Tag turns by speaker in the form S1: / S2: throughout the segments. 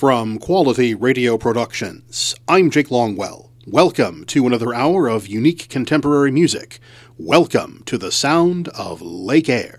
S1: From Quality Radio Productions, I'm Jake Longwell. Welcome to another hour of unique contemporary music. Welcome to the sound of Lake Air.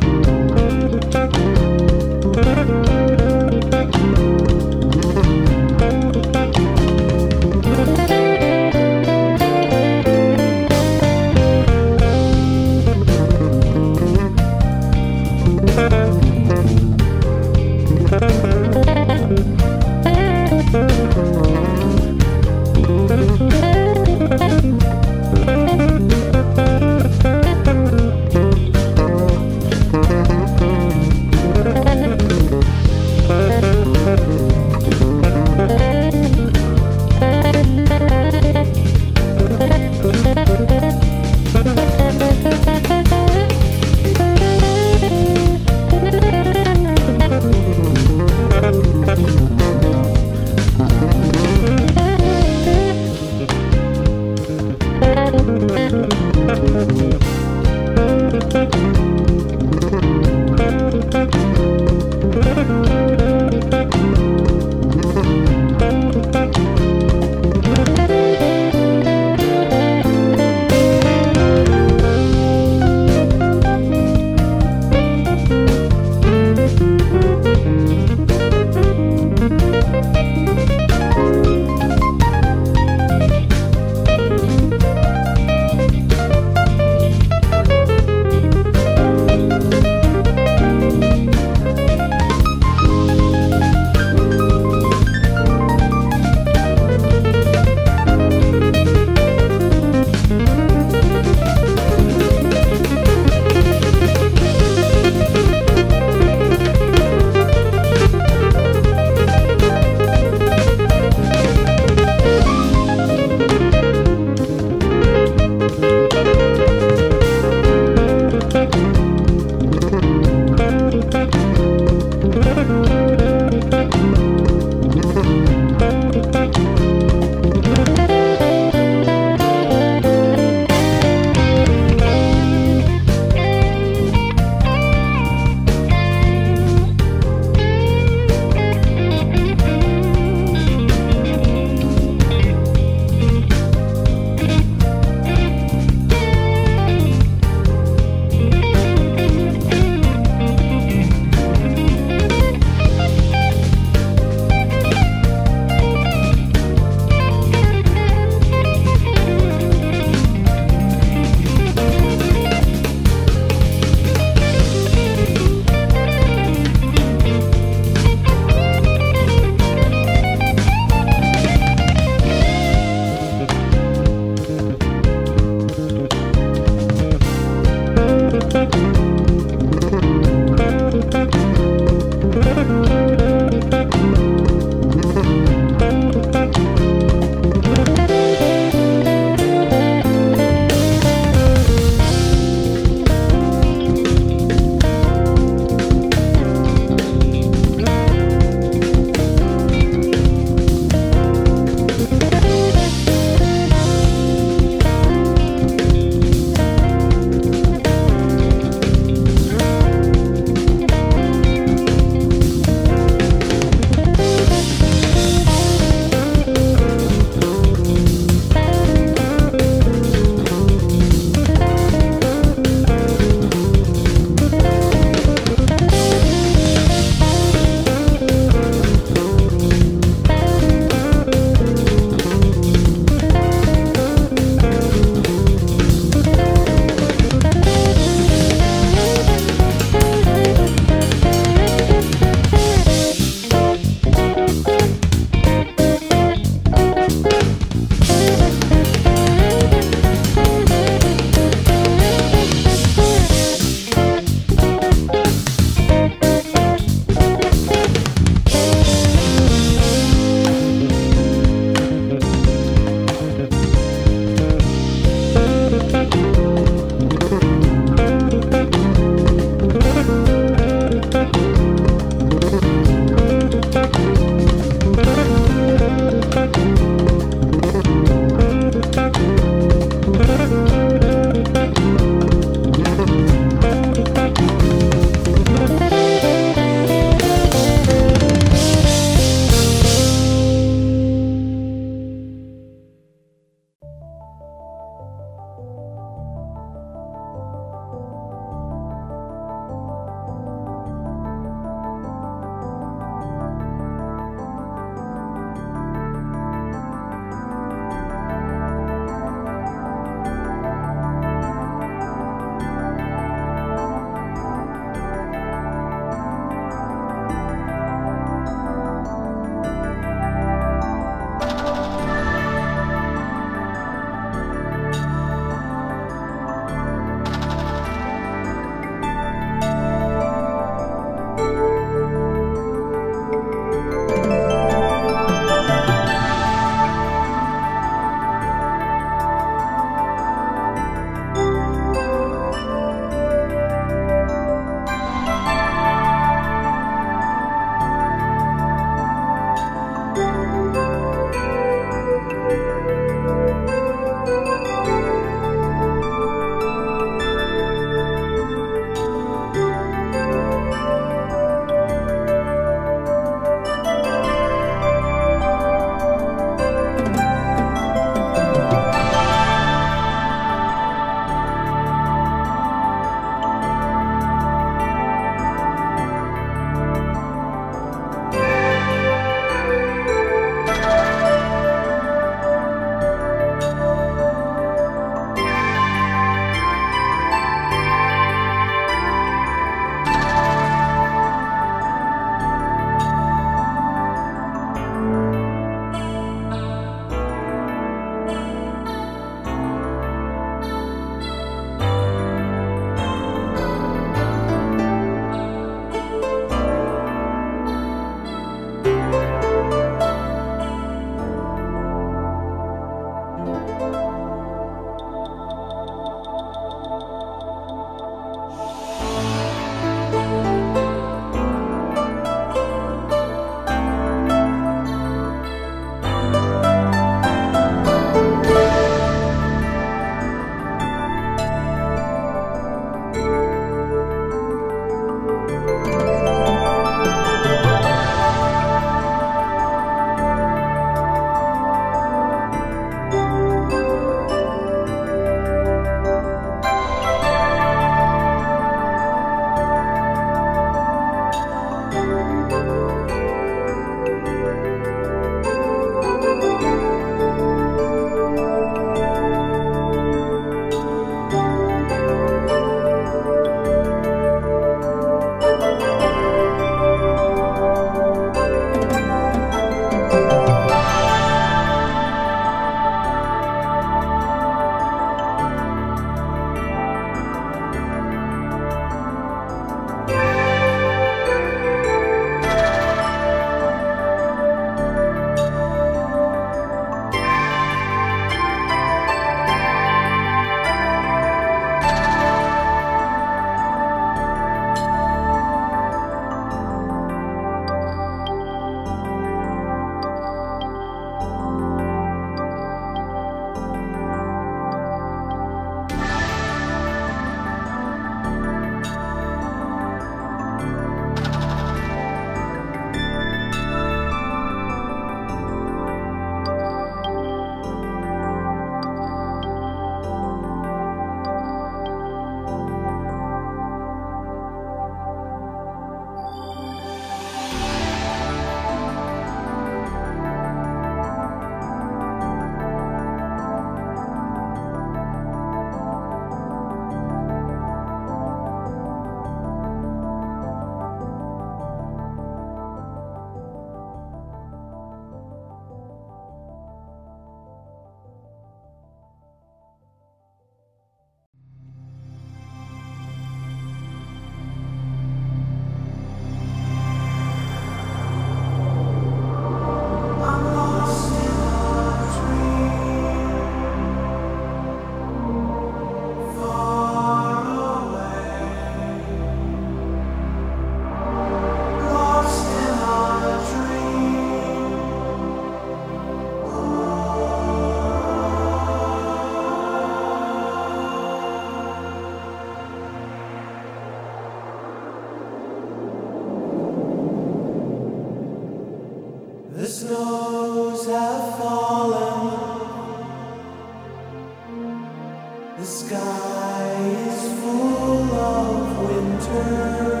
S2: sky is full of winter.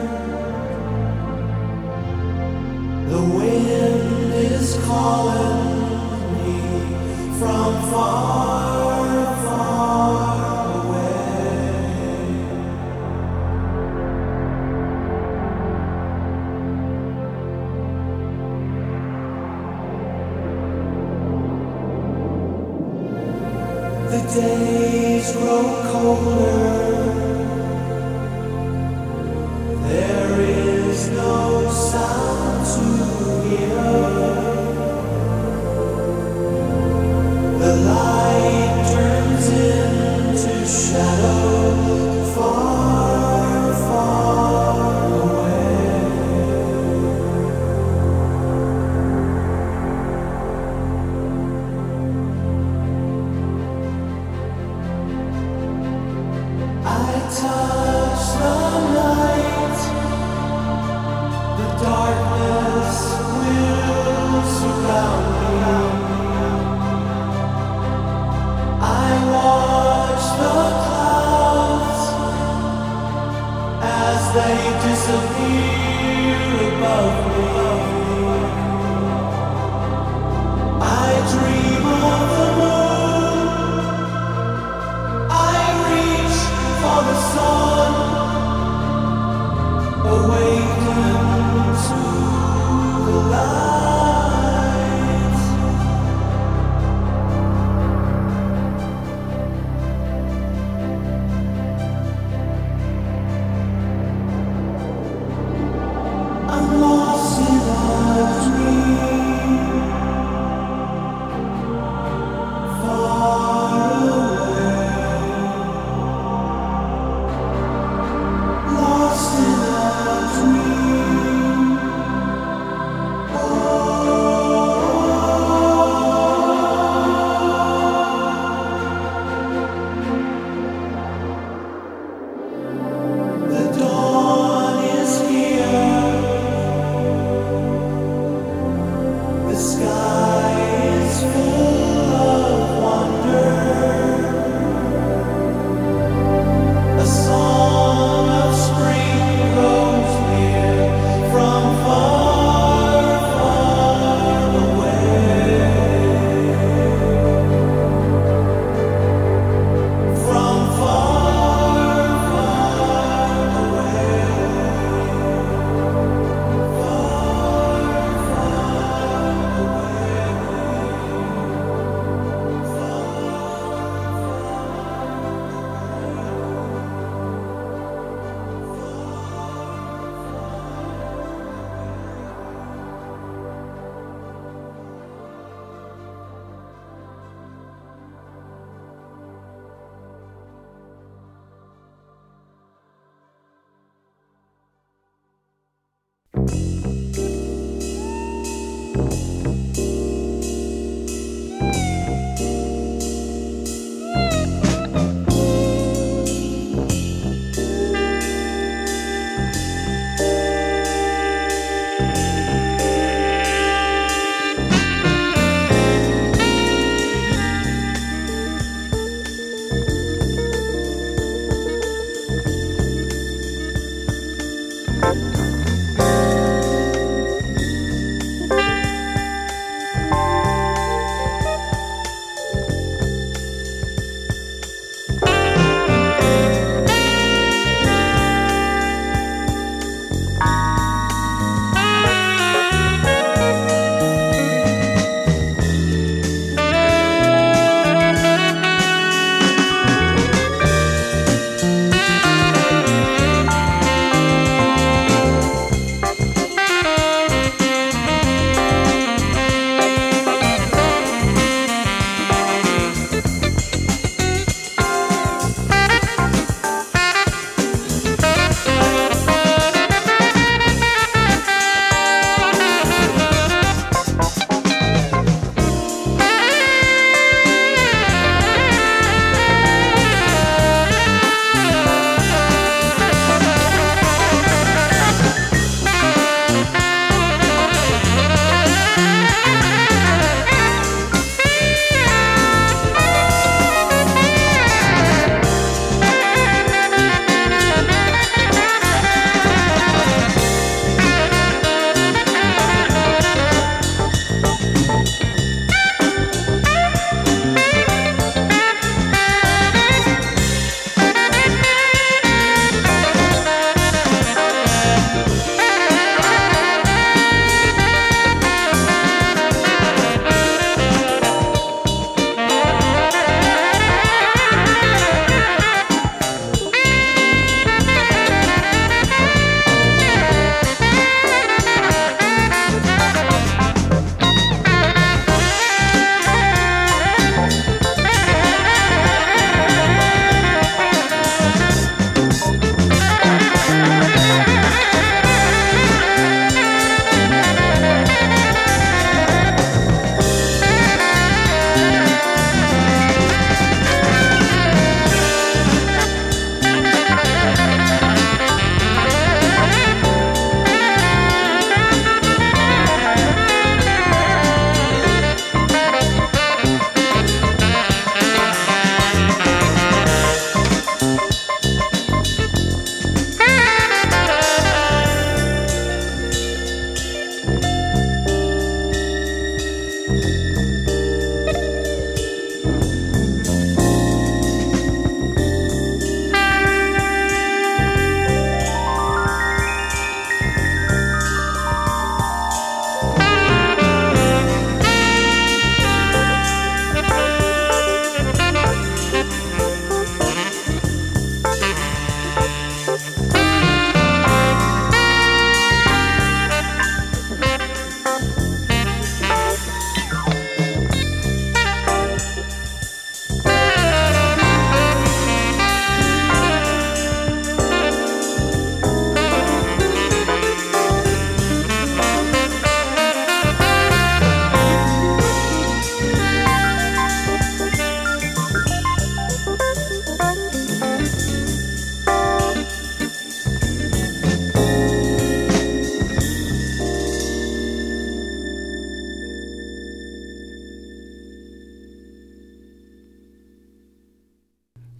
S2: The wind is calling me from far, far away. The days grow colder. There is no sound to hear. The light turns into shadow far, far away. I touch the night. The darkness will surround me. I watch the clouds as they disappear above me. I dream of the moon. I reach for the sun. Awaken to the light. I'm lost in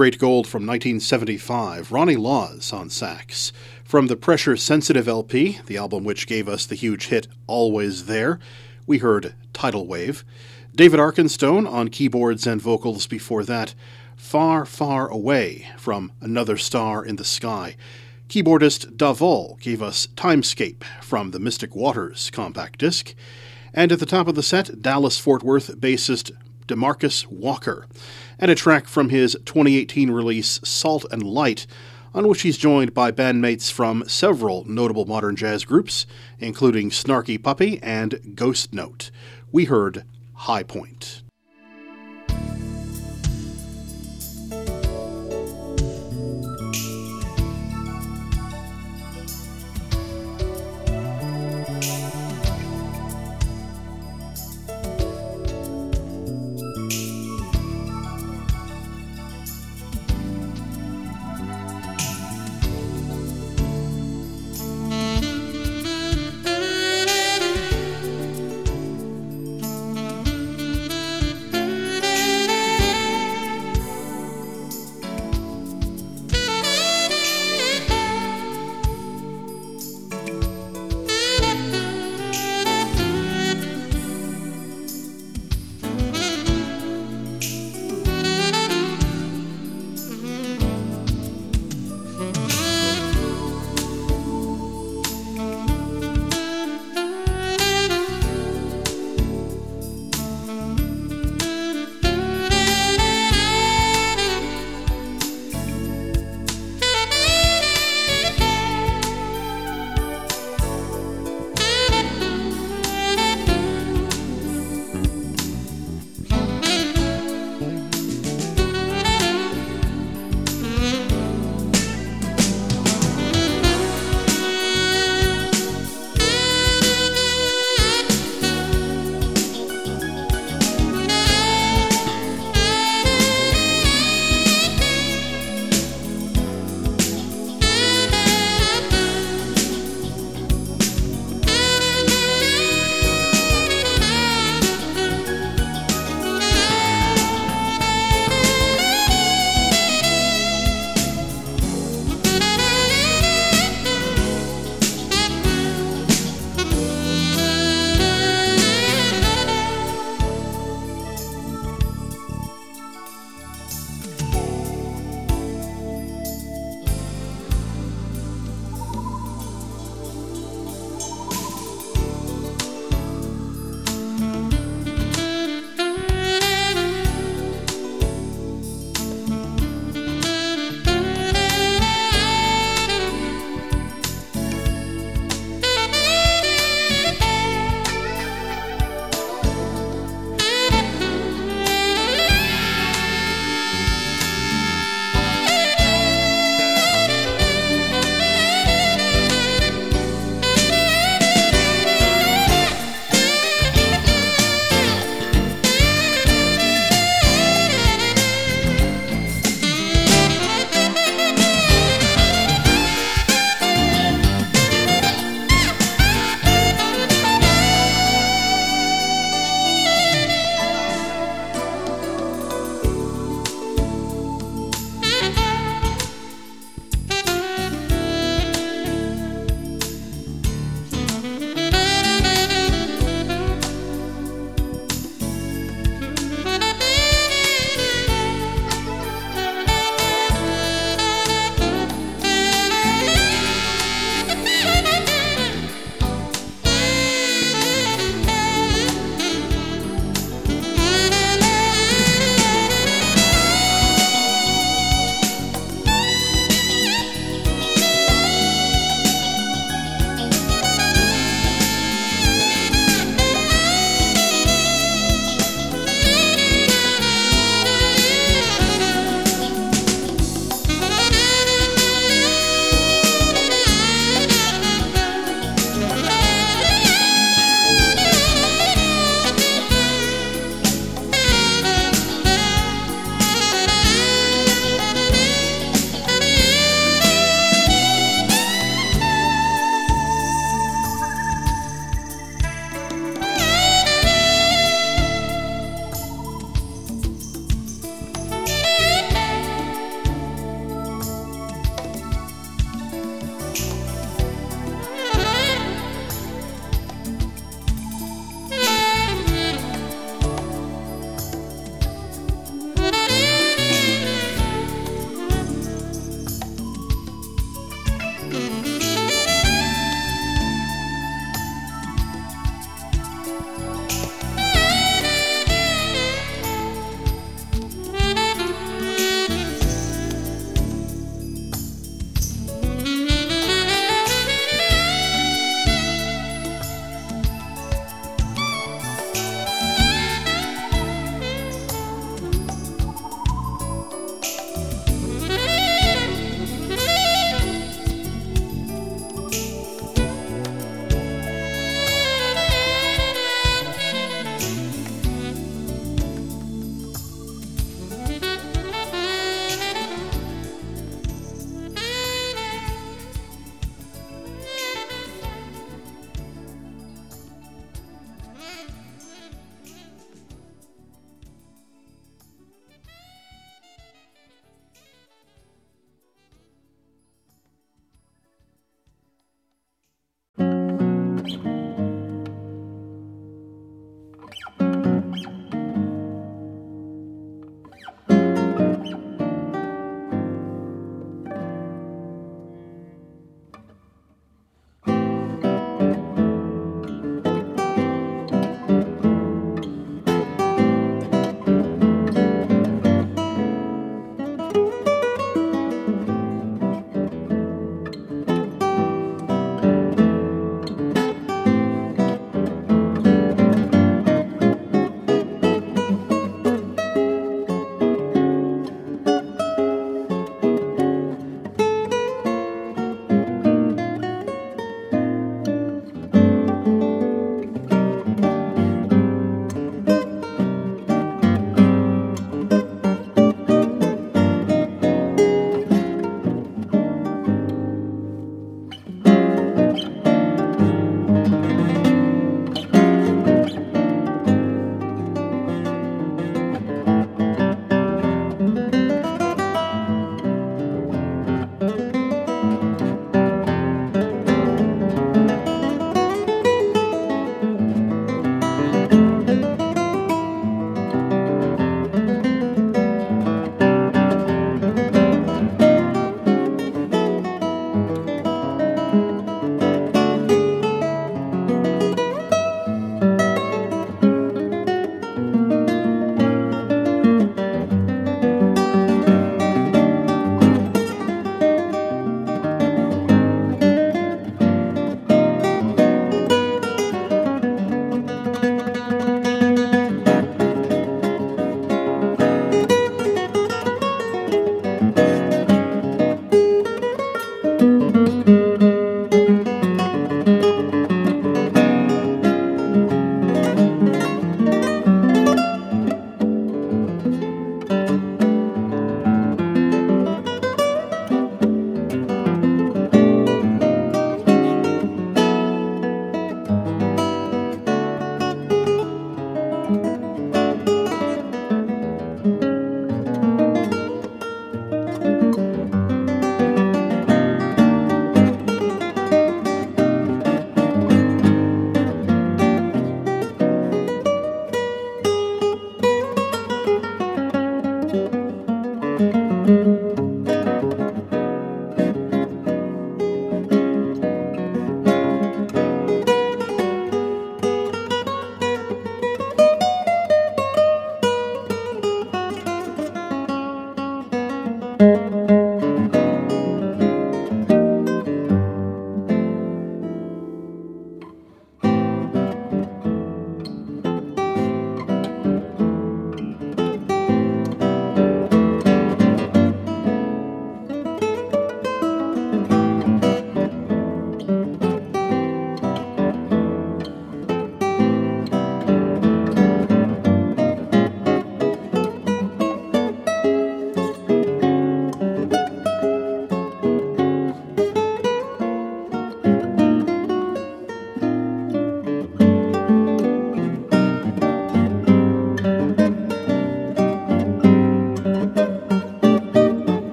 S1: Great Gold from 1975, Ronnie Laws on sax. From the Pressure Sensitive LP, the album which gave us the huge hit Always There, we heard Tidal Wave. David Arkenstone on keyboards and vocals before that, Far, Far Away from Another Star in the Sky. Keyboardist Davol gave us Timescape from the Mystic Waters compact disc. And at the top of the set, Dallas-Fort Worth bassist DeMarcus Walker, and a track from his 2018 release Salt and Light, on which he's joined by bandmates from several notable modern jazz groups, including Snarky Puppy and Ghost Note. We heard High Point.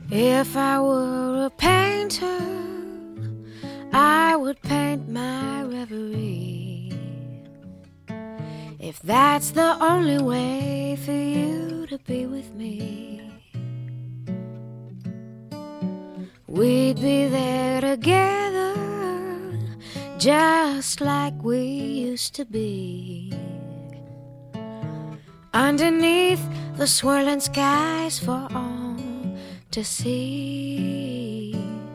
S3: If I were a painter, I would paint my reverie. If that's the only way for you to be with me, we'd be there together, just like we used to be. Underneath the swirling skies for all to see.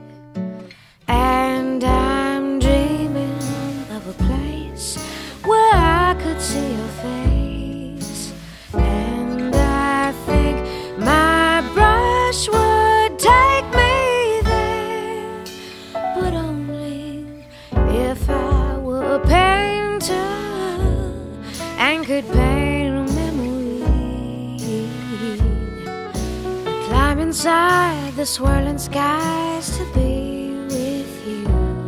S3: And I'm dreaming of a place where I could see your face. And I think my brush would take me there, but only if I were a painter and could paint a memory. I'd climb inside the swirling skies to be with you.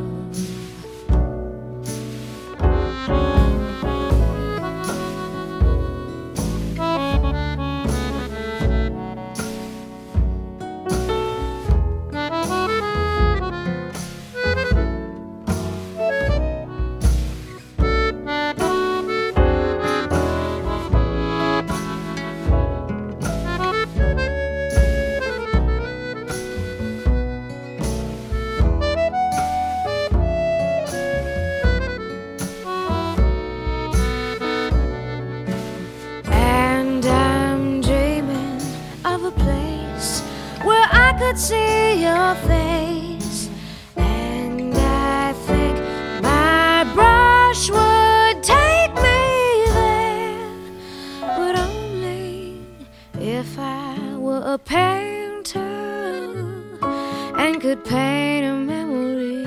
S3: See your face, and I think my brush would take me there, but only if I were a painter and could paint a memory.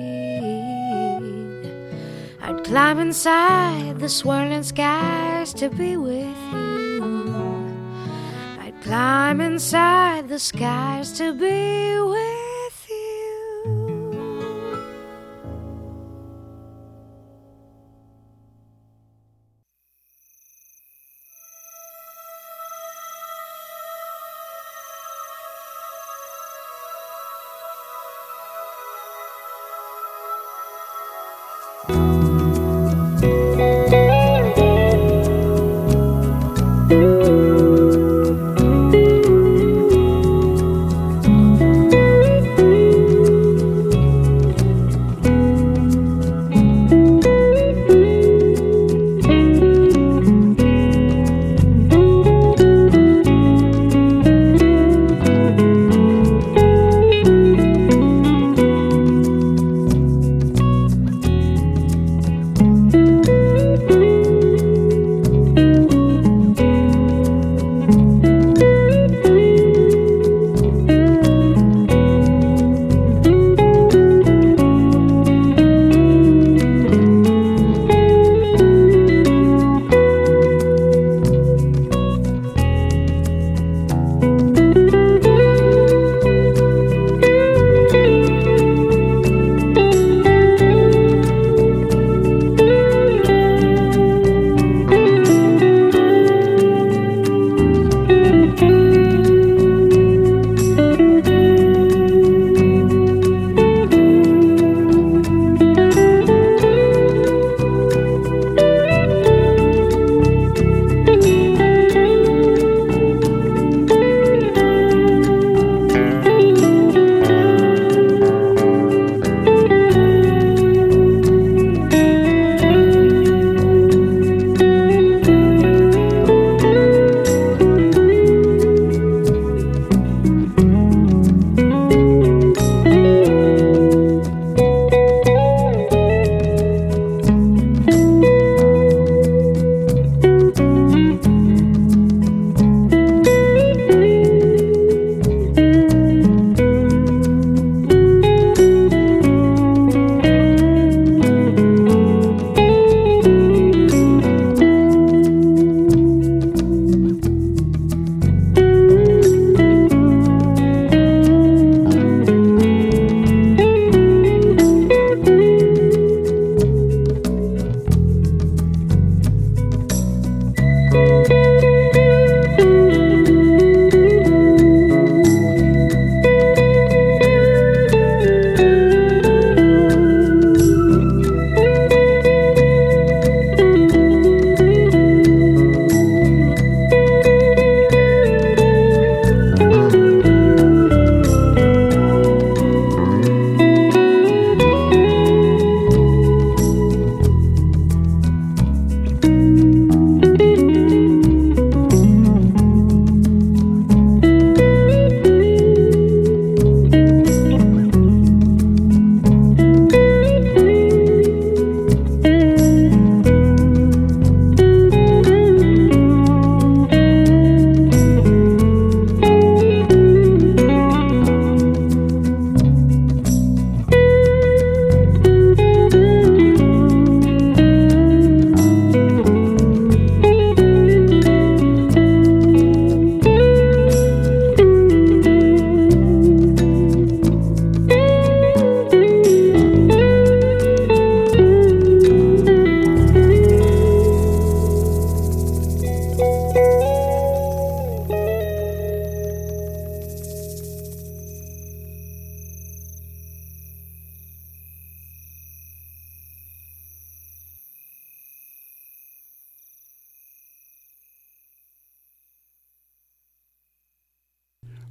S3: I'd climb inside the swirling skies to be with you. Climb inside the skies to be with you.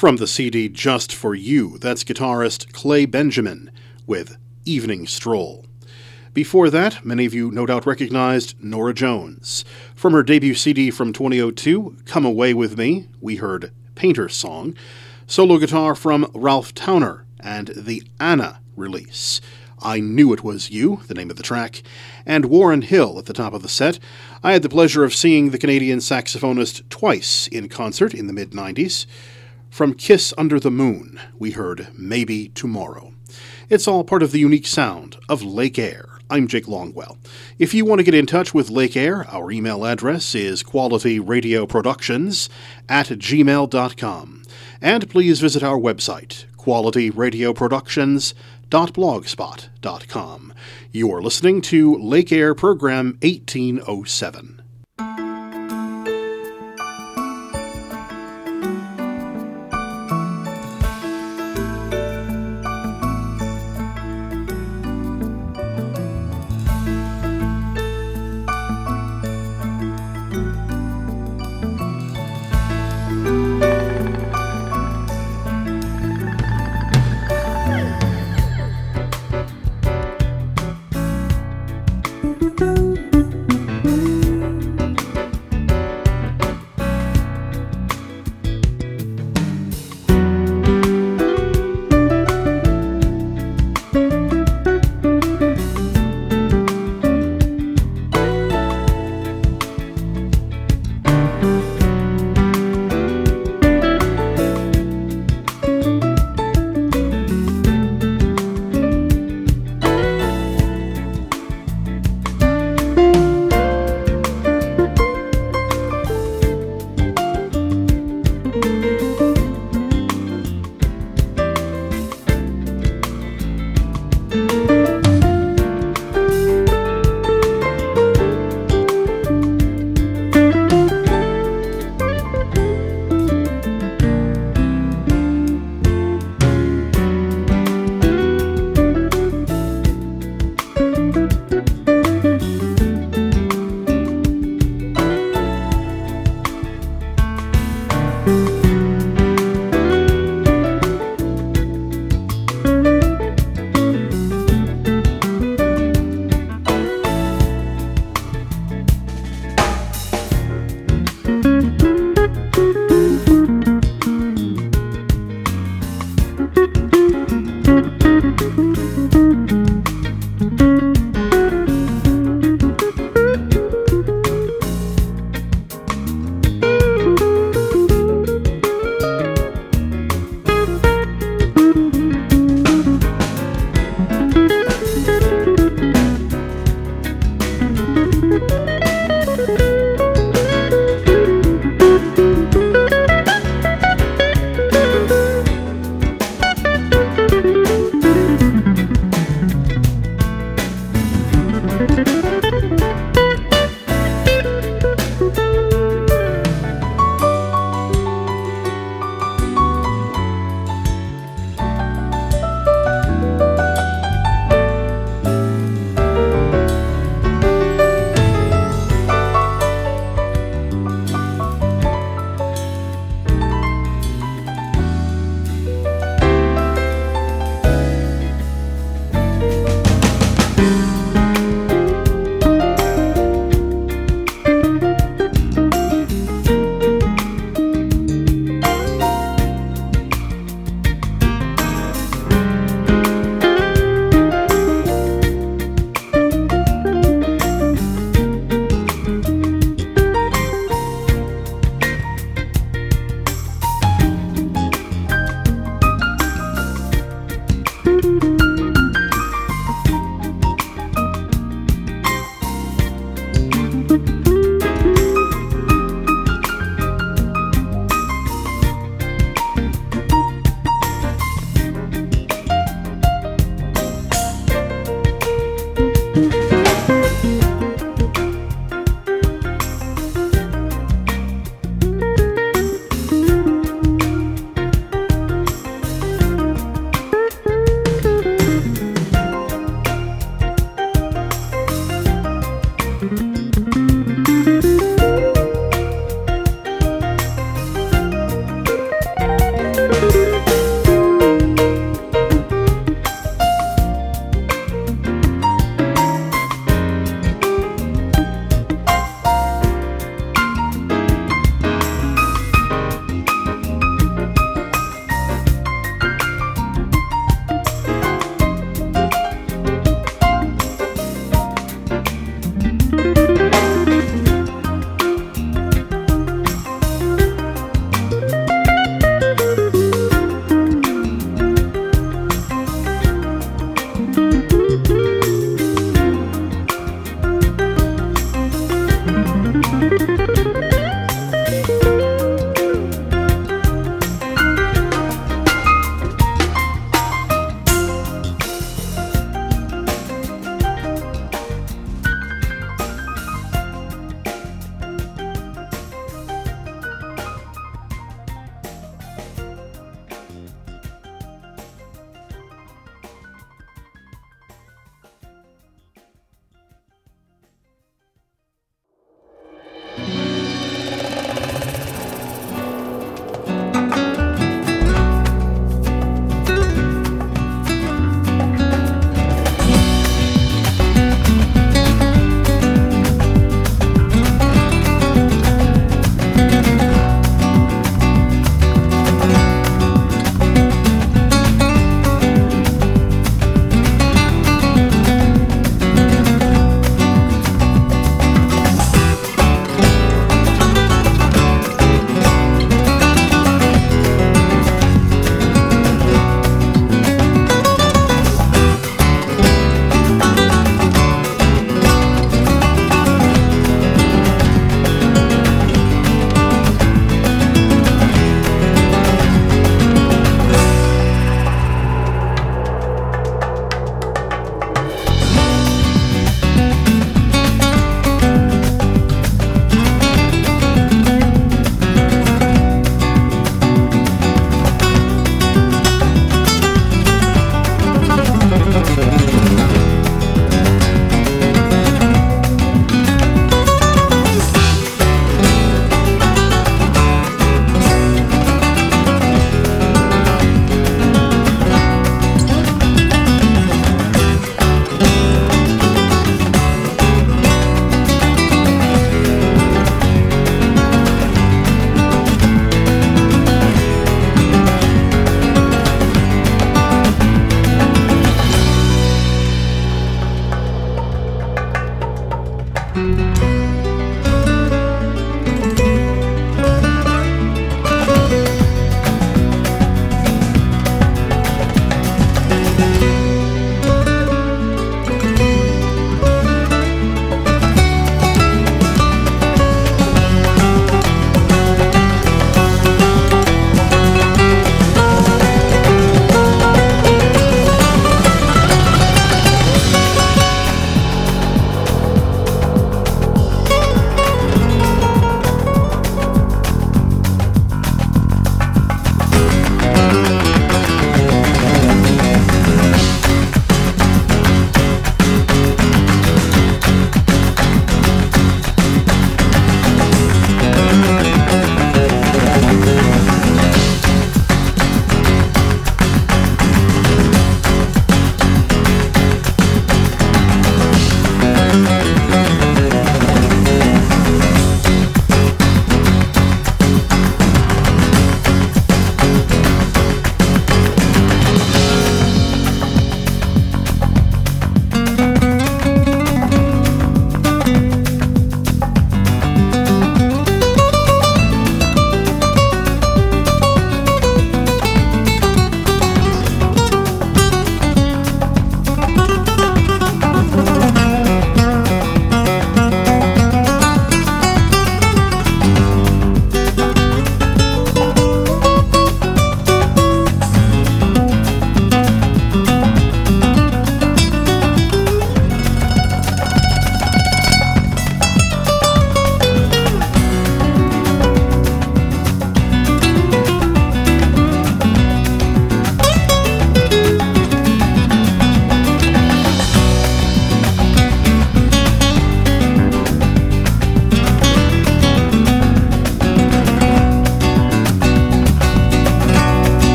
S1: From the CD Just For You, that's guitarist Clay Benjamin with Evening Stroll. Before that, many of you no doubt recognized Norah Jones. From her debut CD from 2002, Come Away With Me, we heard Painter's Song. Solo guitar from Ralph Towner and the Anna release, I Knew It Was You, the name of the track, and Warren Hill at the top of the set. I had the pleasure of seeing the Canadian saxophonist twice in concert in the mid-90s. From Kiss Under the Moon, we heard Maybe Tomorrow. It's all part of the unique sound of Lake Air. I'm Jake Longwell. If you want to get in touch with Lake Air, our email address is qualityradioproductions@gmail.com. And please visit our website, qualityradioproductions.blogspot.com. You are listening to Lake Air Program 1807.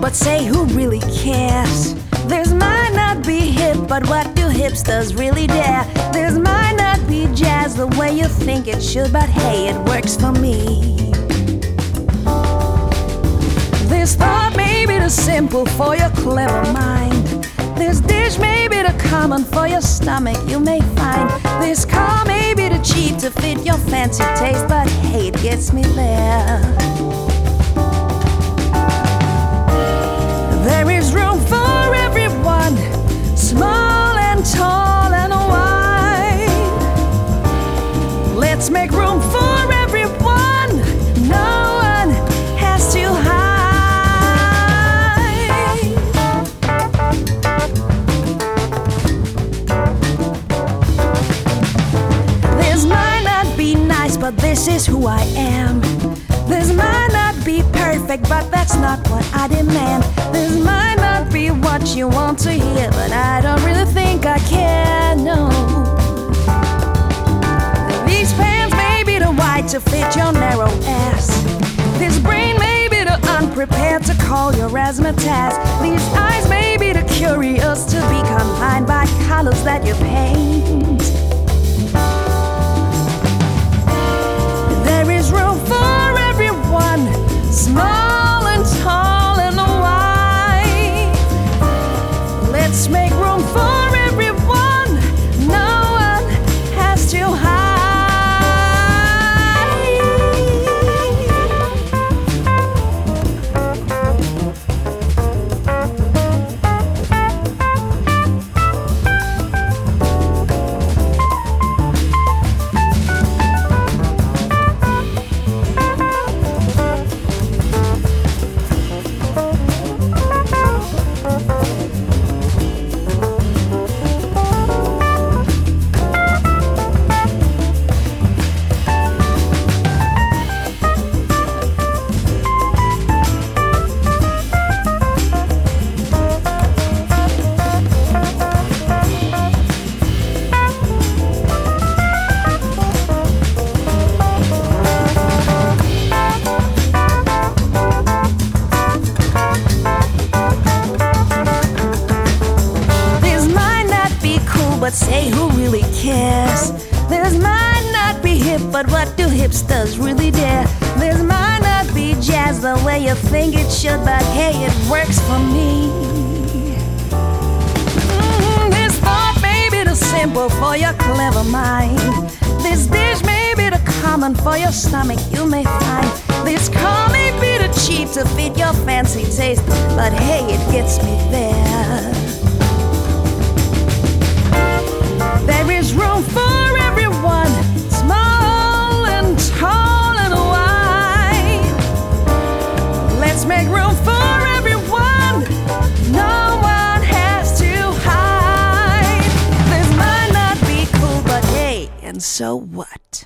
S4: but say who really cares? This might not be hip, but what do hipsters really dare? This might not be jazz the way you think it should, but hey, it works for me. This thought may be too simple for your clever mind. This dish may be too common for your stomach, you may find. This car may be too cheap to fit your fancy taste, but hey, it gets me there. There is room for everyone, small and tall and wide. Let's make room for everyone, no one has to hide. This might not be nice, but this is who I am. This might not be perfect, but that's not what I demand. This might not be what you want to hear, but I don't really think I care, no. These pants may be too wide to fit your narrow ass. This brain may be too unprepared to call your razzmatazz. These eyes may be too curious to be confined by colors that you paint. There is room for everyone, small and tall and wide. Let's make room for everyone, no one has to hide. But say who really cares? This might not be hip, but what do hipsters really dare? This might not be jazz the way you think it should, but hey, it works for me. This thought may be too simple for your clever mind. This dish may be too common for your stomach, you may find. This car may be too cheap to fit your fancy taste, but hey, it gets me there. There is room for everyone, small and tall and wide. Let's make room for everyone, no one has to hide. This might not be cool, but hey, and so what?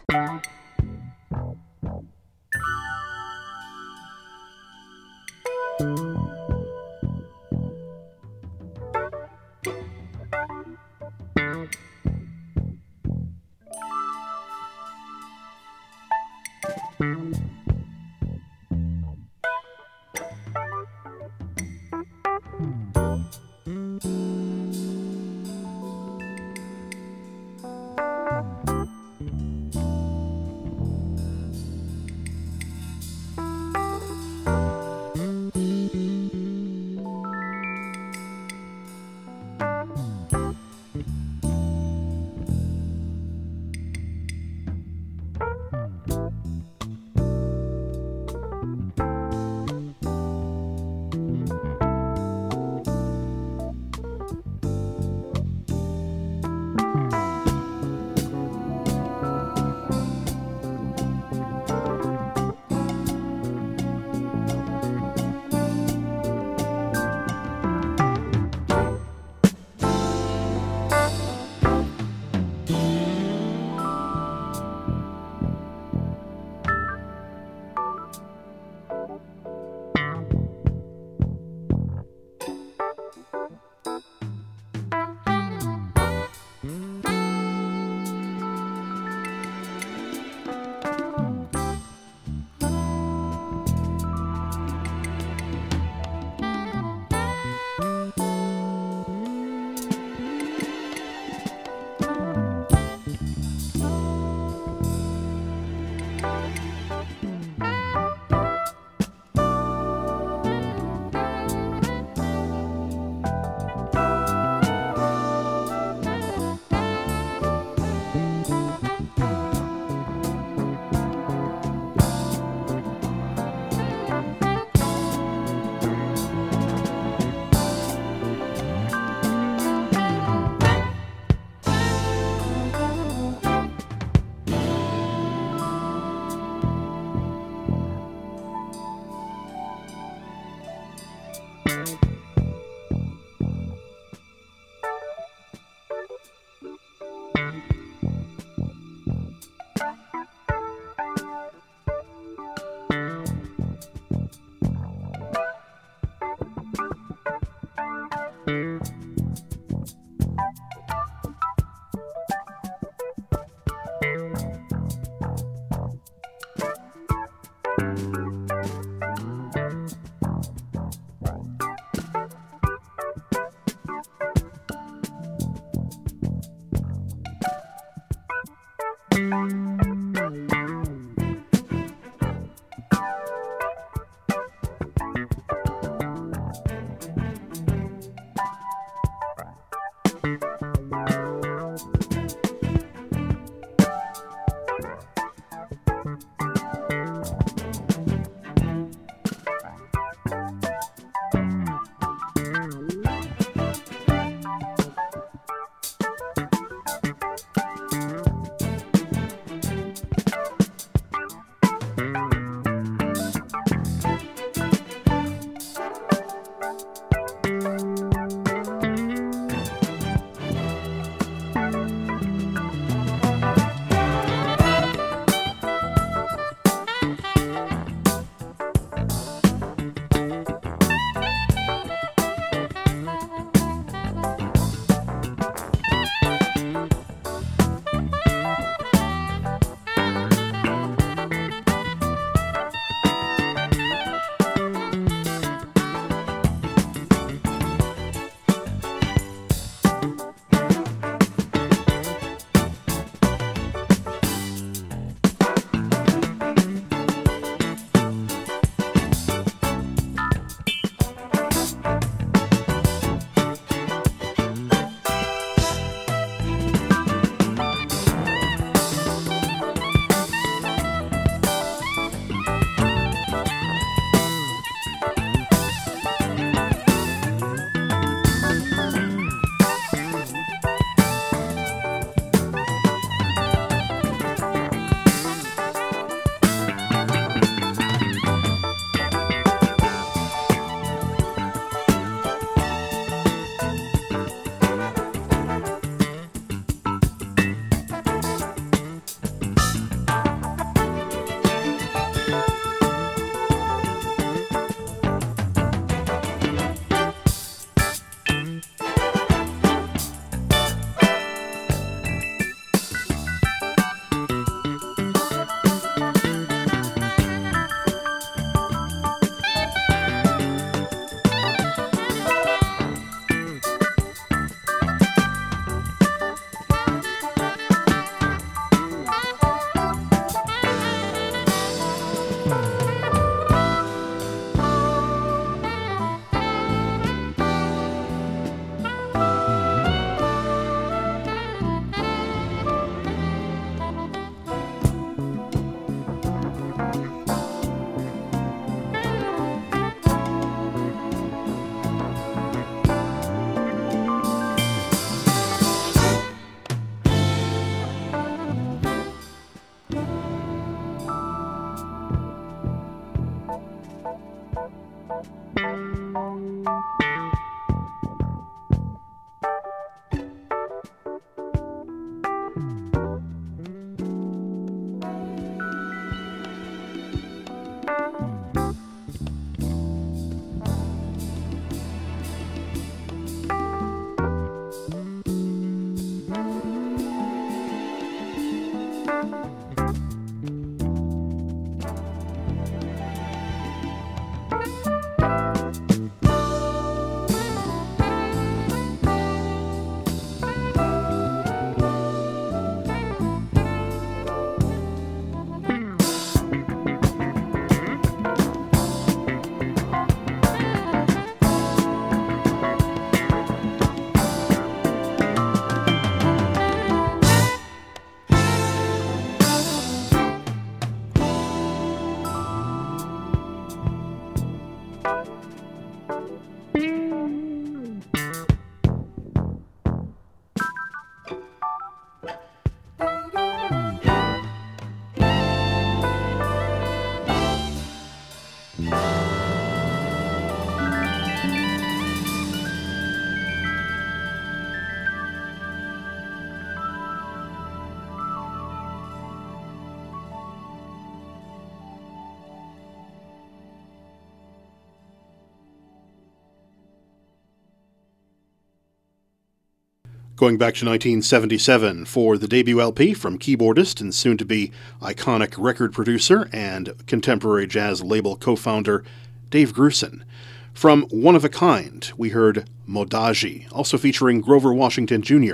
S1: Going back to 1977 for the debut LP from keyboardist and soon-to-be iconic record producer and contemporary jazz label co-founder Dave Grusin. From One of a Kind, we heard Modagi, also featuring Grover Washington Jr.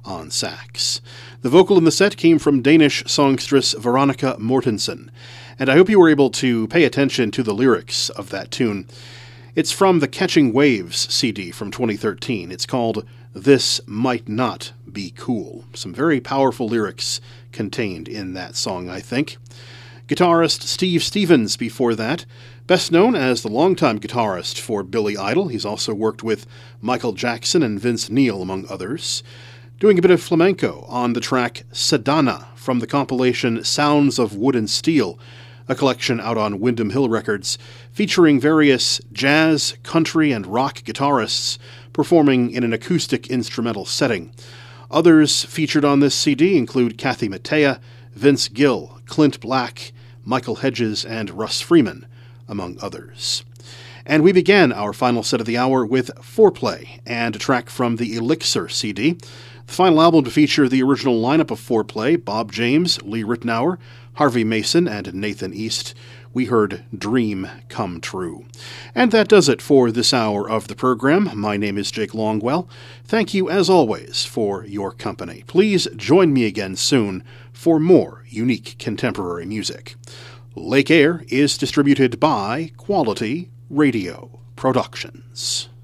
S1: on sax. The vocal in the set came from Danish songstress Veronica Mortensen, and I hope you were able to pay attention to the lyrics of that tune. It's from the Catching Waves CD from 2013. It's called This Might Not Be Cool. Some very powerful lyrics contained in that song, I think. Guitarist Steve Stevens before that, best known as the longtime guitarist for Billy Idol. He's also worked with Michael Jackson and Vince Neil, among others. Doing a bit of flamenco on the track Sedana from the compilation Sounds of Wood and Steel, a collection out on Windham Hill Records, featuring various jazz, country, and rock guitarists performing in an acoustic instrumental setting. Others featured on this CD include Kathy Mattea, Vince Gill, Clint Black, Michael Hedges, and Russ Freeman, among others. And we began our final set of the hour with Foreplay and a track from the Elixir CD, the final album to feature the original lineup of Foreplay: Bob James, Lee Ritenour, Harvey Mason, and Nathan East. We heard Dream Come True. And that does it for this hour of the program. My name is Jake Longwell. Thank you, as always, for your company. Please join me again soon for more unique contemporary music. Lake Air is distributed by Quality Radio Productions.